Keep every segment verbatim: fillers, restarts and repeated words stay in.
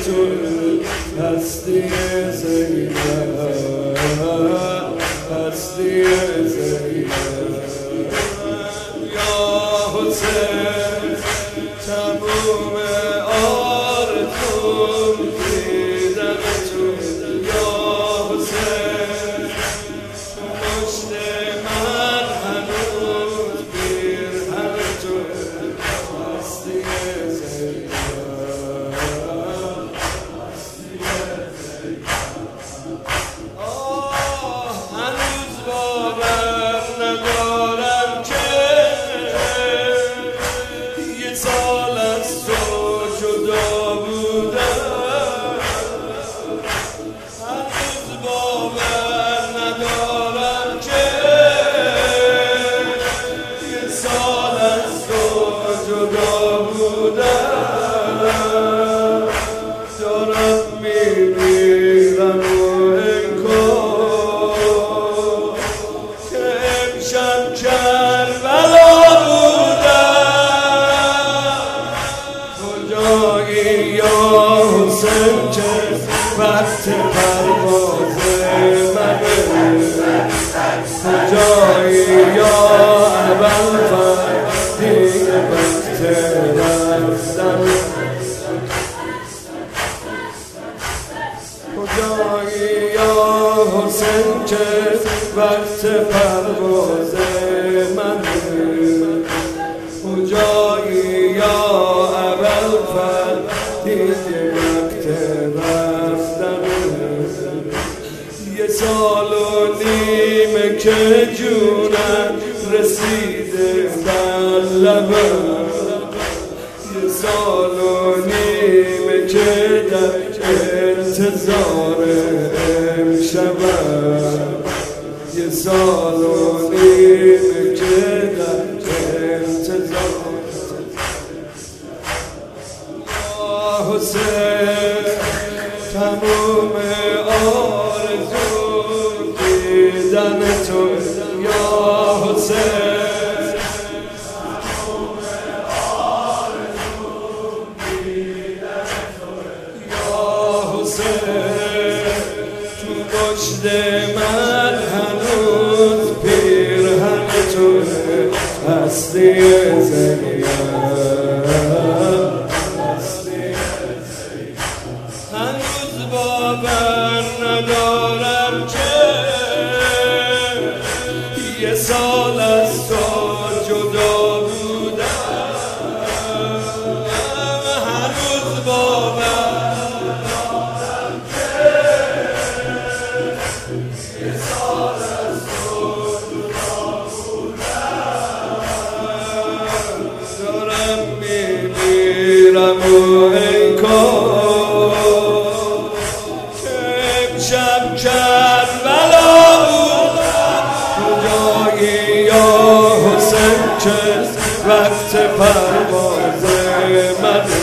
تو هستی زینب هستی زینب یا حسین تموم آرزوم دیدن تو یا حسین پشت من هنوز پیرهن تو هستی زینب وقت پرواز منه کجایی یا اول دیگه وقت رفتن کجایی یا حسین که وقت پرواز منه کجایی یا اول دیگه وقت رفتن یه سال و نیمه که جونم رسیده در لبم یه سال و نیمه که در انتظار امشبم یه سال و نیمه که در انتظار حسین تموم آرزو دیدن تو یا حسین تموم آرزو دیدن تو یا حسین تو پشت من هنوز پیرهن تو هستی زینب باور ندارم که یه سال از تو جدا بودم هنوز باور ندارم که یه سال از تو جدا بودم دارم میمیرم و ای کار شب کربلا کجایی یا حسین که وقت پرواز منه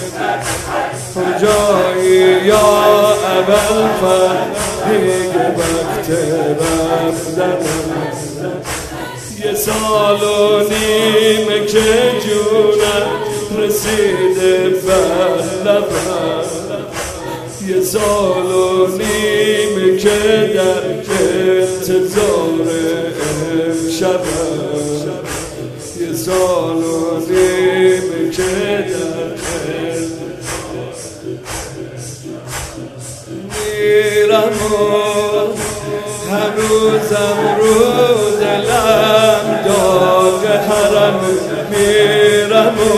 کجایی یا اول دیگه وقت رفتن یه سال و نیمه که جونم رسیده بر لبم یه سال و نیمه که در انتظار امشبم یه سال و نیمه که در میرم و هنوزم رو دلم داغ حرم میرم و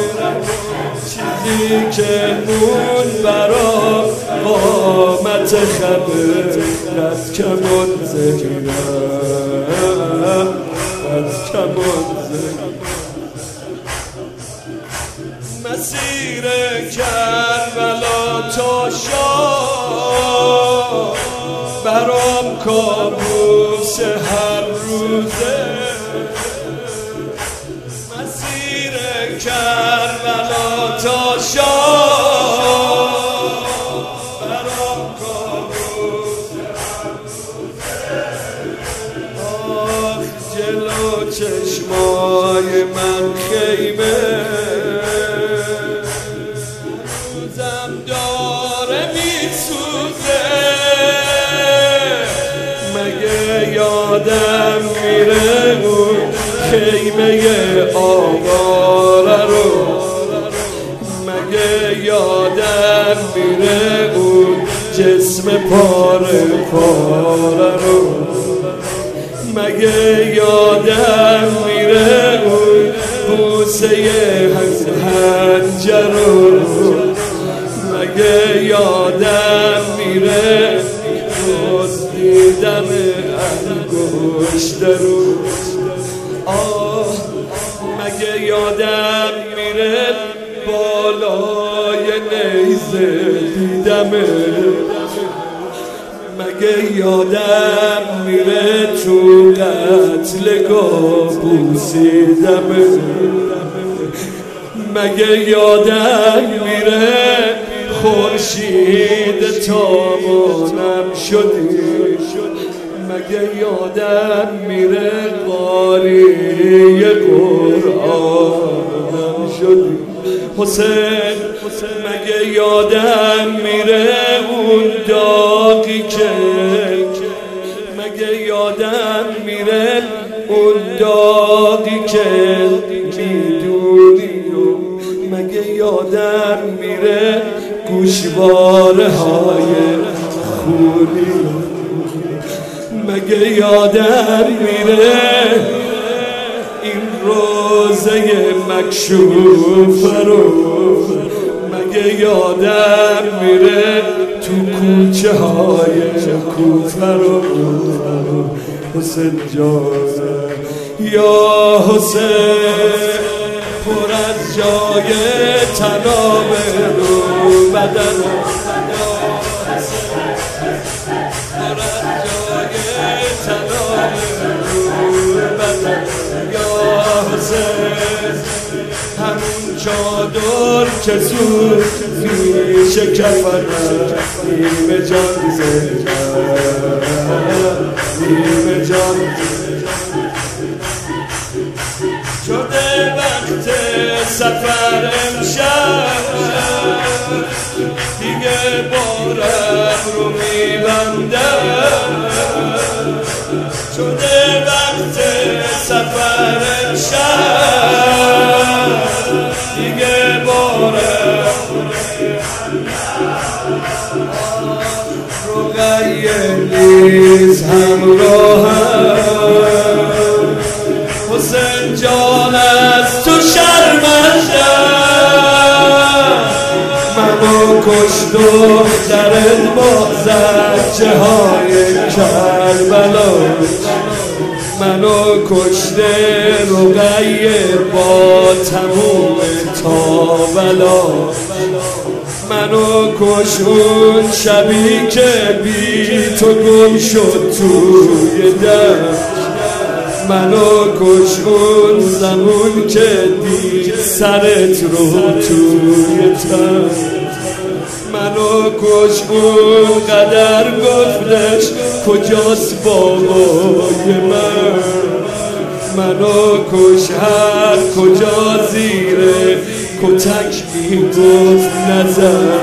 چیزی که مون برا قامت خبر از کمان زینب از کمان زینب مسیر کربلا تا شام برام کابوس هر روزه مسیر کربلا تا شام برام کابوس هر روزه آخ جلو چشمای من خیمه روزم داره میسوزه، مگه یادم میره اون خیمه آواره رو، مگه یادم میره اون جسم پاره پاره رو، مگه یادم میره اون بوسه هنجر رو، مگه یادم میره دزدیدن انگشت رو، آه مگه یادم میره بالای نیزه دیدمه، مگه یادم میره تو قتلگاه بوسیدمه، مگه یادم میره خورشید تابانم شدی، مگه یادم میره قاری قرآنم شدی، حسین مگه یادم میره اون داغی که، مگه یادم میره اون داغی که میدونی، مگه یادم میره گوشواره های خونی، مگه یادم میره این روزه مکشوف رو، مگه یادم میره تو کوچه های کوفه رو، حسین جان یا حسین پر از جای تناب رو بدن، همون چادر که زود میشه کفنم، نیمه جان زنده نیمه جان شده وقت سفر امشب، دیگه بارم رو میبندم، شده وقت سفر امشب، دیگه بارم رقیه نیز همراهم، حسین جان از تو شرمندم، منو کشت و درد با زجه های کربلا، منو کشته رقیه با تموم تاولا، منو کش اون شبی که بی تو گم شد توی دم، منو کش اون زمان که دید سرت رو توی تن، منو کش اون قدر گفتش کجاست بابای من، منو کش هر کجا زیره کتک میگفت نزن،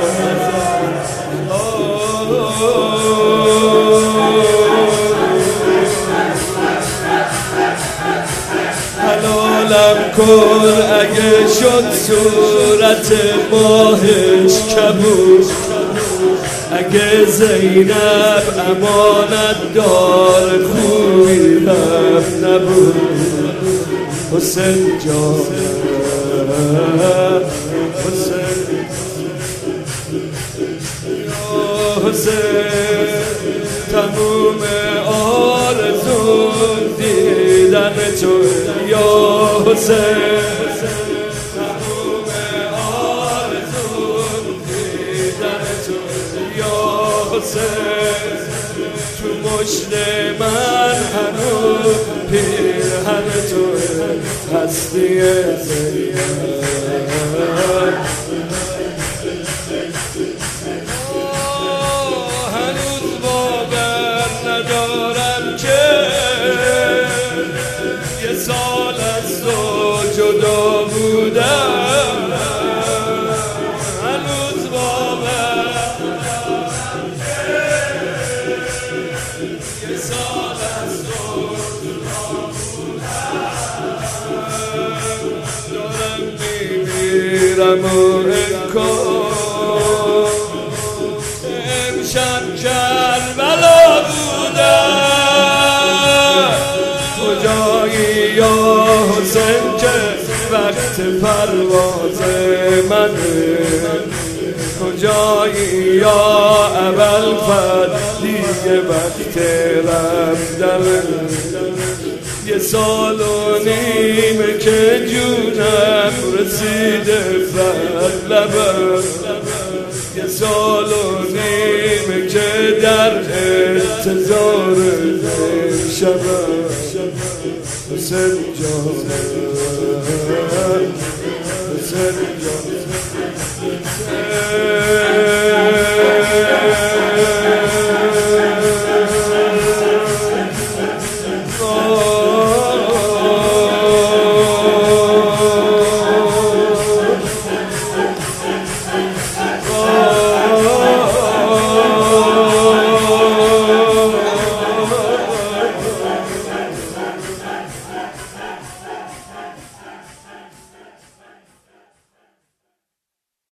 حلالم کن اگه شد صورت ماهش کبود، اگه زینب امانت دار خوبی هم نبود، حسین جان حسین یا حسین تموم آرزون دیدن تو یا حسین، تموم آرزون دیدن تو یا حسین، تو مشت من هنوز پیرهن تو هستی زینب، هنوز باور ندارم که یه سال از تو جدا بودم، هنوز میرم و انکار امشب کربلا بودم کجایی یا حسین که وقت پرواز منه کجایی یا ابوالفضل دیگه وقت رفتنه یه سال و نیمه که جونم رسیده فلبم یه سال و نیمه که در انتظار شبم حسین جان